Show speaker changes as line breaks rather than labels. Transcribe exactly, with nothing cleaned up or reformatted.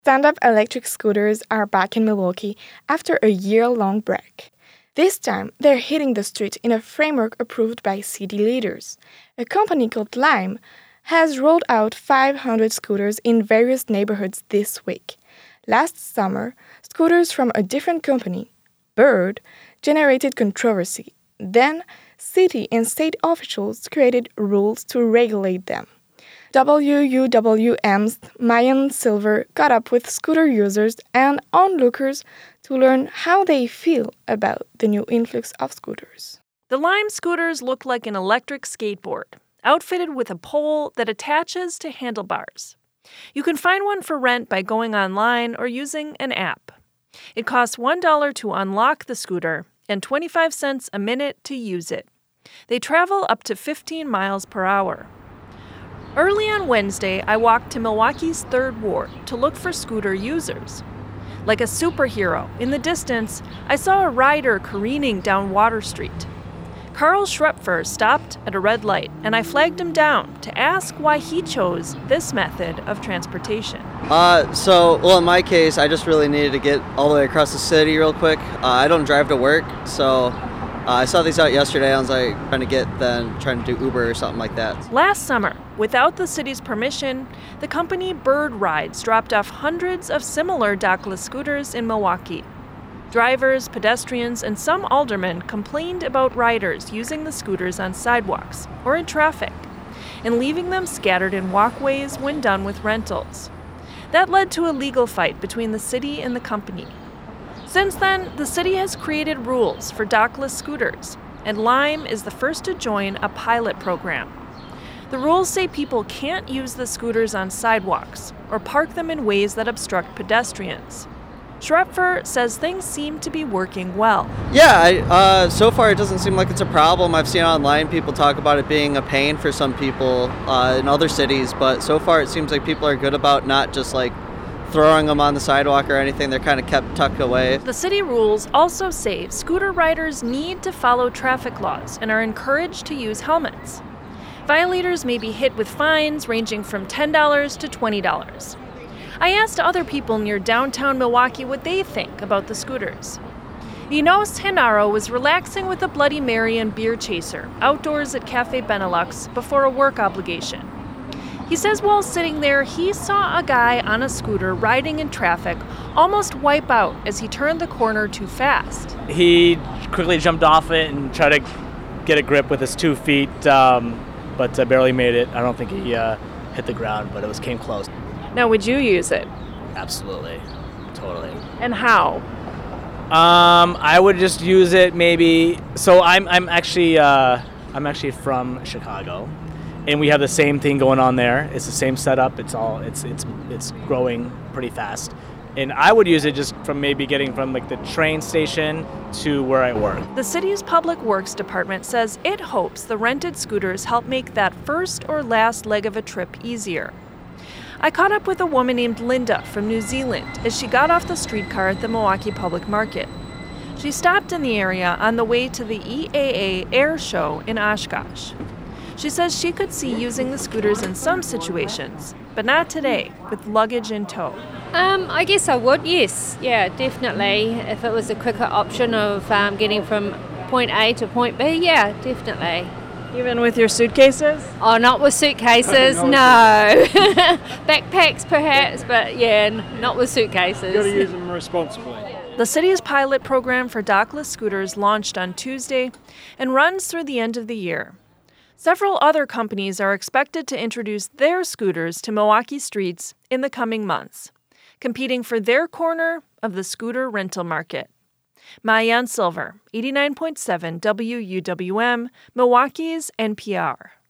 Stand-up electric scooters are back in Milwaukee after a year-long break. This time, they're hitting the street in a framework approved by city leaders. A company called Lime has rolled out five hundred scooters in various neighborhoods this week. Last summer, scooters from a different company, Bird, generated controversy. Then, city and state officials created rules to regulate them. W U W M's Mayan Silver caught up with scooter users and onlookers to learn how they feel about the new influx of scooters.
The Lime scooters look like an electric skateboard, outfitted with a pole that attaches to handlebars. You can find one for rent by going online or using an app. It costs one dollar to unlock the scooter and twenty-five cents a minute to use it. They travel up to fifteen miles per hour. Early on Wednesday, I walked to Milwaukee's third Ward to look for scooter users. Like a superhero, in the distance, I saw a rider careening down Water Street. Carl Schrepfer stopped at a red light, and I flagged him down to ask why he chose this method of transportation.
Uh, so, well, in my case, I just really needed to get all the way across the city real quick. Uh, I don't drive to work, so Uh, I saw these out yesterday. I was like trying to get then trying to do Uber or something like that.
Last summer, without the city's permission, the company Bird Rides dropped off hundreds of similar dockless scooters in Milwaukee. Drivers, pedestrians, and some aldermen complained about riders using the scooters on sidewalks or in traffic and leaving them scattered in walkways when done with rentals. That led to a legal fight between the city and the company. Since then, the city has created rules for dockless scooters, and Lime is the first to join a pilot program. The rules say people can't use the scooters on sidewalks or park them in ways that obstruct pedestrians. Schrepfer says things seem to be working well.
Yeah, I, uh, so far it doesn't seem like it's a problem. I've seen online people talk about it being a pain for some people uh, in other cities, but so far it seems like people are good about not just like throwing them on the sidewalk or anything. They're kind of kept tucked away.
The city rules also say scooter riders need to follow traffic laws and are encouraged to use helmets. Violators may be hit with fines ranging from ten dollars to twenty dollars. I asked other people near downtown Milwaukee what they think about the scooters. Enos Henaro was relaxing with a Bloody Mary and beer chaser outdoors at Cafe Benelux before a work obligation. He says while sitting there, he saw a guy on a scooter riding in traffic almost wipe out as he turned the corner too fast.
He quickly jumped off it and tried to get a grip with his two feet, um, but uh, barely made it. I don't think he uh, hit the ground, but it was came close.
Now, would you use it?
Absolutely. Totally.
And how?
Um, I would just use it maybe. So I'm I'm actually uh, I'm actually from Chicago. And we have the same thing going on there. It's the same setup. It's all it's it's it's growing pretty fast. And I would use it just from maybe getting from like the train station to where I work.
The city's Public Works Department says it hopes the rented scooters help make that first or last leg of a trip easier. I caught up with a woman named Linda from New Zealand as she got off the streetcar at the Milwaukee Public Market. She stopped in the area on the way to the E A A Air Show in Oshkosh. She says she could see using the scooters in some situations, but not today, with luggage in tow.
Um, I guess I would, yes. Yeah, definitely. If it was a quicker option of um, getting from point A to point B, yeah, definitely.
Even with your suitcases?
Oh, not with suitcases, no. Backpacks perhaps, but yeah, n- not with suitcases.
You've got to use them responsibly.
The city's pilot program for dockless scooters launched on Tuesday and runs through the end of the year. Several other companies are expected to introduce their scooters to Milwaukee streets in the coming months, competing for their corner of the scooter rental market. Mayan Silver, eighty-nine point seven W U W M, Milwaukee's N P R.